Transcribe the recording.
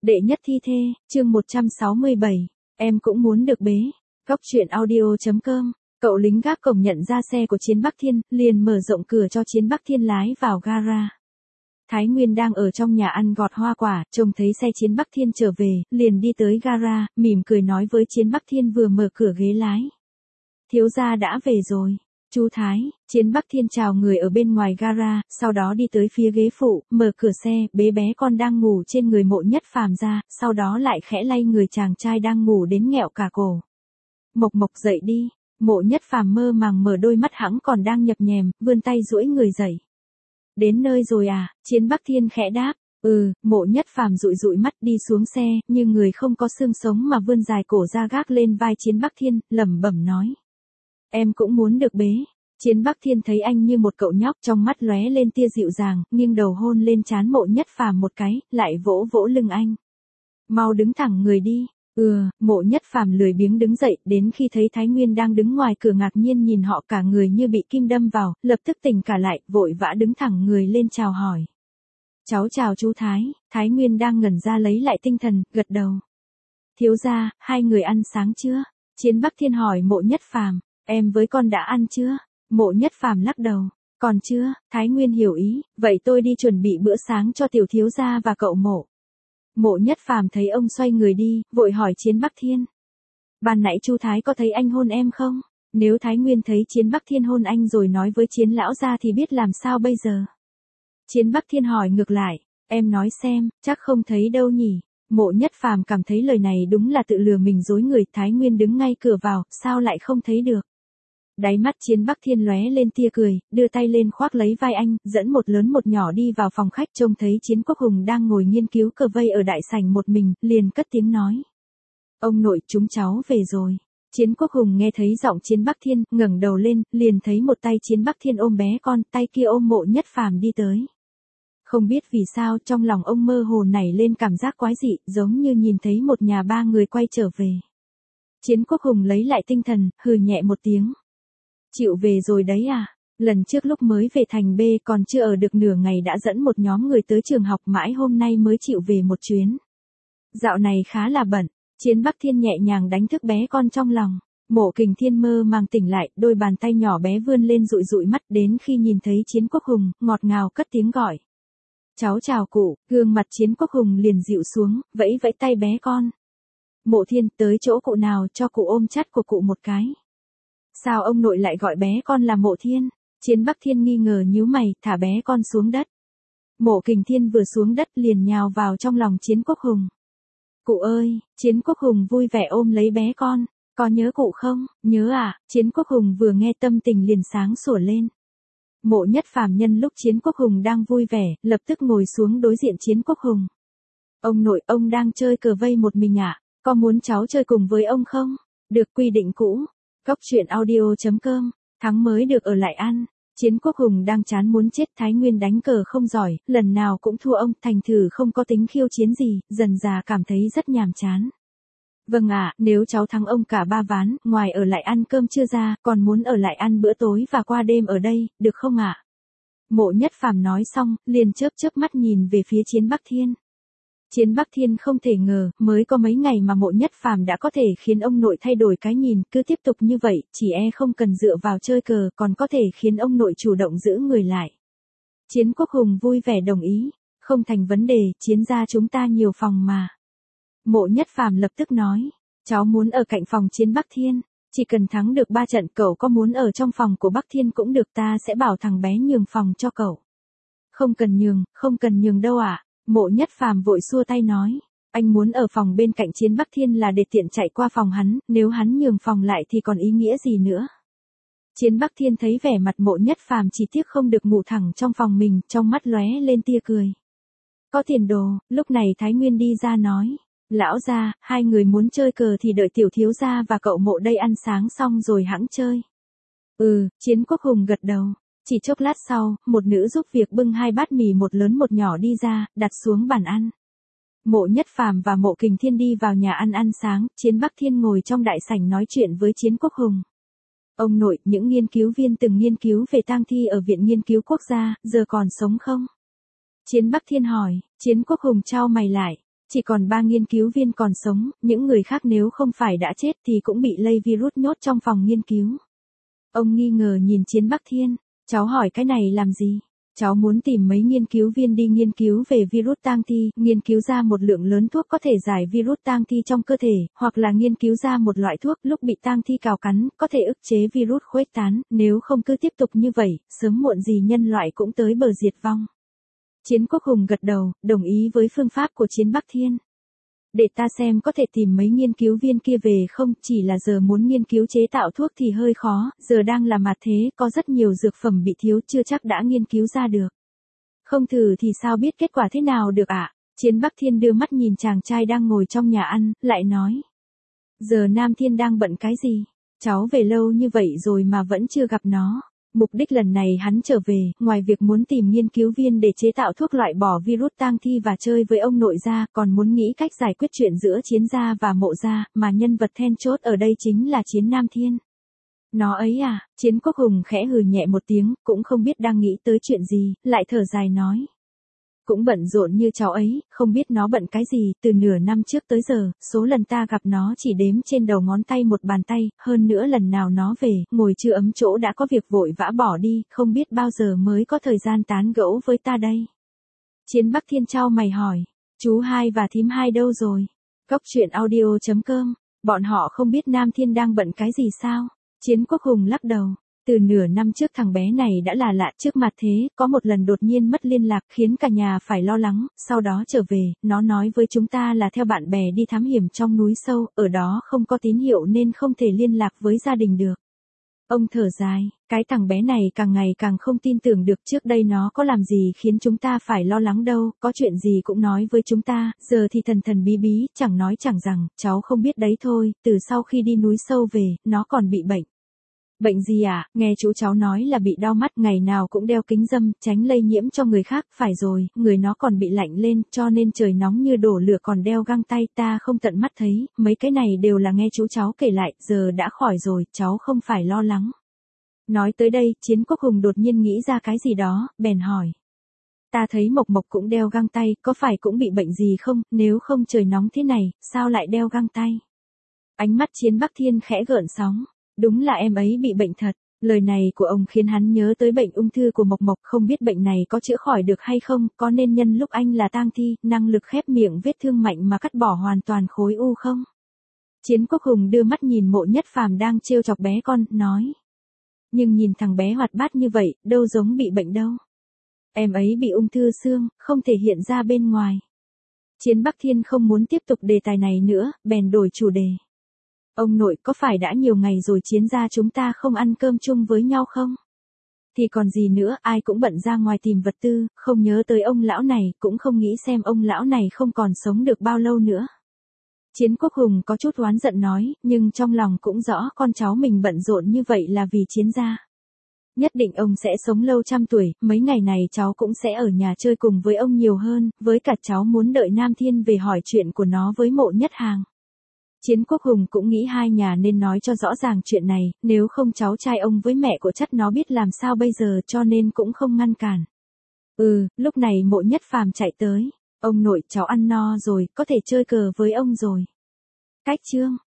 Đệ nhất thi thê, chương 167. Em cũng muốn được bế. Góc truyện audio.com. Cậu lính gác cổng nhận ra xe của Chiến Bắc Thiên, liền mở rộng cửa cho Chiến Bắc Thiên lái vào gara. Thái Nguyên đang ở trong nhà ăn gọt hoa quả, trông thấy xe Chiến Bắc Thiên trở về, liền đi tới gara, mỉm cười nói với Chiến Bắc Thiên vừa mở cửa ghế lái. Thiếu gia đã về rồi. Chú Thái, Chiến Bắc Thiên chào người ở bên ngoài gara, sau đó đi tới phía ghế phụ, mở cửa xe, bế bé con đang ngủ trên người Mộ Nhất Phàm ra, sau đó lại khẽ lay người chàng trai đang ngủ đến nghẹo cả cổ. Mộc Mộc dậy đi. Mộ Nhất Phàm mơ màng mở đôi mắt hẵng còn đang nhập nhèm, vươn tay duỗi người dậy. Đến nơi rồi à? Chiến Bắc Thiên khẽ đáp. Mộ Nhất Phàm dụi dụi mắt đi xuống xe, nhưng người không có xương sống mà vươn dài cổ ra gác lên vai Chiến Bắc Thiên, lẩm bẩm nói. Em cũng muốn được bế. Chiến Bắc Thiên thấy anh như một cậu nhóc, trong mắt lóe lên tia dịu dàng, nghiêng đầu hôn lên trán Mộ Nhất Phàm một cái, lại vỗ vỗ lưng anh. Mau đứng thẳng người đi. Mộ Nhất Phàm lười biếng đứng dậy, đến khi thấy Thái Nguyên đang đứng ngoài cửa ngạc nhiên nhìn họ, cả người như bị kim đâm vào, lập tức tỉnh cả lại, vội vã đứng thẳng người lên chào hỏi. Cháu chào chú Thái. Thái Nguyên đang ngẩn ra lấy lại tinh thần, gật đầu. Thiếu gia, hai người ăn sáng chưa? Chiến Bắc Thiên hỏi Mộ Nhất Phàm. Em với con đã ăn chưa? Mộ Nhất Phàm lắc đầu. Còn chưa. Thái Nguyên hiểu ý, vậy tôi đi chuẩn bị bữa sáng cho tiểu thiếu gia và cậu Mộ. Mộ Nhất Phàm thấy ông xoay người đi, vội hỏi Chiến Bắc Thiên. Ban nãy chú Thái có thấy anh hôn em không? Nếu Thái Nguyên thấy Chiến Bắc Thiên hôn anh rồi nói với Chiến lão gia thì biết làm sao bây giờ? Chiến Bắc Thiên hỏi ngược lại. Em nói xem, chắc không thấy đâu nhỉ? Mộ Nhất Phàm cảm thấy lời này đúng là tự lừa mình dối người. Thái Nguyên đứng ngay cửa vào, sao lại không thấy được? Đáy mắt Chiến Bắc Thiên lóe lên tia cười, đưa tay lên khoác lấy vai anh, dẫn một lớn một nhỏ đi vào phòng khách, trông thấy Chiến Quốc Hùng đang ngồi nghiên cứu cờ vây ở đại sảnh một mình, liền cất tiếng nói. Ông nội, chúng cháu về rồi. Chiến Quốc Hùng nghe thấy giọng Chiến Bắc Thiên, ngẩng đầu lên, liền thấy một tay Chiến Bắc Thiên ôm bé con, tay kia ôm Mộ Nhất Phàm đi tới. Không biết vì sao trong lòng ông mơ hồ nảy lên cảm giác quái dị, giống như nhìn thấy một nhà ba người quay trở về. Chiến Quốc Hùng lấy lại tinh thần, hừ nhẹ một tiếng. Chịu về rồi đấy à? Lần trước lúc mới về thành B còn chưa ở được nửa ngày đã dẫn một nhóm người tới trường học, mãi hôm nay mới chịu về một chuyến. Dạo này khá là bận. Chiến Bắc Thiên nhẹ nhàng đánh thức bé con trong lòng. Mộ Kình Thiên mơ màng tỉnh lại, đôi bàn tay nhỏ bé vươn lên dụi dụi mắt, đến khi nhìn thấy Chiến Quốc Hùng, ngọt ngào cất tiếng gọi. Cháu chào cụ. Gương mặt Chiến Quốc Hùng liền dịu xuống, vẫy vẫy tay bé con. Mộ Thiên, tới chỗ cụ nào cho cụ ôm chắt của cụ một cái. Sao ông nội lại gọi bé con là Mộ Thiên? Chiến Bắc Thiên nghi ngờ nhíu mày, thả bé con xuống đất. Mộ Kình Thiên vừa xuống đất liền nhào vào trong lòng Chiến Quốc Hùng. Cụ ơi! Chiến Quốc Hùng vui vẻ ôm lấy bé con. Có nhớ cụ không? Nhớ à? Chiến Quốc Hùng vừa nghe tâm tình liền sáng sủa lên. Mộ Nhất Phàm nhân lúc Chiến Quốc Hùng đang vui vẻ, lập tức ngồi xuống đối diện Chiến Quốc Hùng. Ông nội, ông đang chơi cờ vây một mình à? Có muốn cháu chơi cùng với ông không? Được, quy định cũ. Góc truyện audio.com. Thắng mới được ở lại ăn. Chiến Quốc Hùng đang chán muốn chết, Thái Nguyên đánh cờ không giỏi, lần nào cũng thua ông, thành thử không có tính khiêu chiến gì, dần dà cảm thấy rất nhàm chán. Vâng ạ, nếu cháu thắng ông cả 3 ván, ngoài ở lại ăn cơm trưa ra, còn muốn ở lại ăn bữa tối và qua đêm ở đây, được không ạ? Mộ Nhất Phàm nói xong, liền chớp chớp mắt nhìn về phía Chiến Bắc Thiên. Chiến Bắc Thiên không thể ngờ, mới có mấy ngày mà Mộ Nhất Phàm đã có thể khiến ông nội thay đổi cái nhìn, cứ tiếp tục như vậy, chỉ không cần dựa vào chơi cờ, còn có thể khiến ông nội chủ động giữ người lại. Chiến Quốc Hùng vui vẻ đồng ý. Không thành vấn đề, Chiến gia chúng ta nhiều phòng mà. Mộ Nhất Phàm lập tức nói. Cháu muốn ở cạnh phòng Chiến Bắc Thiên. Chỉ cần thắng được 3 trận, cậu có muốn ở trong phòng của Bắc Thiên cũng được, ta sẽ bảo thằng bé nhường phòng cho cậu. Không cần nhường đâu ạ. Mộ Nhất Phàm vội xua tay nói. Anh muốn ở phòng bên cạnh Chiến Bắc Thiên là để tiện chạy qua phòng hắn, nếu hắn nhường phòng lại thì còn ý nghĩa gì nữa. Chiến Bắc Thiên thấy vẻ mặt Mộ Nhất Phàm chỉ tiếc không được ngủ thẳng trong phòng mình, trong mắt lóe lên tia cười. Có tiền đồ. Lúc này Thái Nguyên đi ra nói. Lão gia, hai người muốn chơi cờ thì đợi tiểu thiếu gia và cậu Mộ đây ăn sáng xong rồi hẵng chơi. Chiến Quốc Hùng gật đầu. Chỉ chốc lát sau, một nữ giúp việc bưng 2 bát mì một lớn một nhỏ đi ra, đặt xuống bàn ăn. Mộ Nhất Phàm và Mộ Kình Thiên đi vào nhà ăn sáng, Chiến Bắc Thiên ngồi trong đại sảnh nói chuyện với Chiến Quốc Hùng. Ông nội, những nghiên cứu viên từng nghiên cứu về tang thi ở Viện Nghiên cứu Quốc gia, giờ còn sống không? Chiến Bắc Thiên hỏi. Chiến Quốc Hùng chau mày lại. Chỉ còn 3 nghiên cứu viên còn sống, những người khác nếu không phải đã chết thì cũng bị lây virus nhốt trong phòng nghiên cứu. Ông nghi ngờ nhìn Chiến Bắc Thiên, cháu hỏi cái này làm gì? Cháu muốn tìm mấy nghiên cứu viên đi nghiên cứu về virus tang thi, nghiên cứu ra một lượng lớn thuốc có thể giải virus tang thi trong cơ thể, hoặc là nghiên cứu ra một loại thuốc lúc bị tang thi cào cắn, có thể ức chế virus khuếch tán, nếu không cứ tiếp tục như vậy, sớm muộn gì nhân loại cũng tới bờ diệt vong. Chiến Quốc Hùng gật đầu, đồng ý với phương pháp của Chiến Bắc Thiên. Để ta xem có thể tìm mấy nghiên cứu viên kia về không, chỉ là giờ muốn nghiên cứu chế tạo thuốc thì hơi khó, giờ đang là mặt thế, có rất nhiều dược phẩm bị thiếu chưa chắc đã nghiên cứu ra được. Không thử thì sao biết kết quả thế nào được ạ? Chiến Bắc Thiên đưa mắt nhìn chàng trai đang ngồi trong nhà ăn, lại nói. Giờ Nam Thiên đang bận cái gì? Cháu về lâu như vậy rồi mà vẫn chưa gặp nó. Mục đích lần này hắn trở về, ngoài việc muốn tìm nghiên cứu viên để chế tạo thuốc loại bỏ virus tang thi và chơi với ông nội ra, còn muốn nghĩ cách giải quyết chuyện giữa Chiến gia và Mộ gia, mà nhân vật then chốt ở đây chính là Chiến Nam Thiên. Nó ấy à, Chiến Quốc Hùng khẽ hừ nhẹ một tiếng, cũng không biết đang nghĩ tới chuyện gì, lại thở dài nói. Cũng bận rộn như cháu ấy, không biết nó bận cái gì, từ nửa năm trước tới giờ, số lần ta gặp nó chỉ đếm trên đầu ngón tay một bàn tay, hơn nữa lần nào nó về, ngồi chưa ấm chỗ đã có việc vội vã bỏ đi, không biết bao giờ mới có thời gian tán gẫu với ta đây. Chiến Bắc Thiên chau mày hỏi, chú hai và thím hai đâu rồi? Cốc truyện audio.com, bọn họ không biết Nam Thiên đang bận cái gì sao? Chiến Quốc Hùng lắc đầu. Từ nửa năm trước thằng bé này đã là lạ trước mặt thế, có một lần đột nhiên mất liên lạc khiến cả nhà phải lo lắng, sau đó trở về, nó nói với chúng ta là theo bạn bè đi thám hiểm trong núi sâu, ở đó không có tín hiệu nên không thể liên lạc với gia đình được. Ông thở dài, cái thằng bé này càng ngày càng không tin tưởng được trước đây nó có làm gì khiến chúng ta phải lo lắng đâu, có chuyện gì cũng nói với chúng ta, giờ thì thần thần bí bí, chẳng nói chẳng rằng, cháu không biết đấy thôi, từ sau khi đi núi sâu về, nó còn bị bệnh. Bệnh gì à, nghe chú cháu nói là bị đau mắt, ngày nào cũng đeo kính râm, tránh lây nhiễm cho người khác, phải rồi, người nó còn bị lạnh lên, cho nên trời nóng như đổ lửa còn đeo găng tay, ta không tận mắt thấy, mấy cái này đều là nghe chú cháu kể lại, giờ đã khỏi rồi, cháu không phải lo lắng. Nói tới đây, Chiến Quốc Hùng đột nhiên nghĩ ra cái gì đó, bèn hỏi. Ta thấy Mộc Mộc cũng đeo găng tay, có phải cũng bị bệnh gì không, nếu không trời nóng thế này, sao lại đeo găng tay? Ánh mắt Chiến Bắc Thiên khẽ gợn sóng. Đúng là em ấy bị bệnh thật, lời này của ông khiến hắn nhớ tới bệnh ung thư của Mộc Mộc, không biết bệnh này có chữa khỏi được hay không, có nên nhân lúc anh là tang thi, năng lực khép miệng vết thương mạnh mà cắt bỏ hoàn toàn khối u không? Chiến Quốc Hùng đưa mắt nhìn Mộ Nhất Phàm đang trêu chọc bé con, nói. Nhưng nhìn thằng bé hoạt bát như vậy, đâu giống bị bệnh đâu. Em ấy bị ung thư xương, không thể hiện ra bên ngoài. Chiến Bắc Thiên không muốn tiếp tục đề tài này nữa, bèn đổi chủ đề. Ông nội, có phải đã nhiều ngày rồi Chiến gia chúng ta không ăn cơm chung với nhau không? Thì còn gì nữa, ai cũng bận ra ngoài tìm vật tư, không nhớ tới ông lão này, cũng không nghĩ xem ông lão này không còn sống được bao lâu nữa. Chiến Quốc Hùng có chút oán giận nói, nhưng trong lòng cũng rõ con cháu mình bận rộn như vậy là vì Chiến gia. Nhất định ông sẽ sống lâu trăm tuổi, mấy ngày này cháu cũng sẽ ở nhà chơi cùng với ông nhiều hơn, với cả cháu muốn đợi Nam Thiên về hỏi chuyện của nó với Mộ Nhất Hàng. Chiến Quốc Hùng cũng nghĩ hai nhà nên nói cho rõ ràng chuyện này, nếu không cháu trai ông với mẹ của chắc nó biết làm sao bây giờ, cho nên cũng không ngăn cản. Lúc này Mộ Nhất Phàm chạy tới. Ông nội, cháu ăn no rồi, có thể chơi cờ với ông rồi. Cách chương.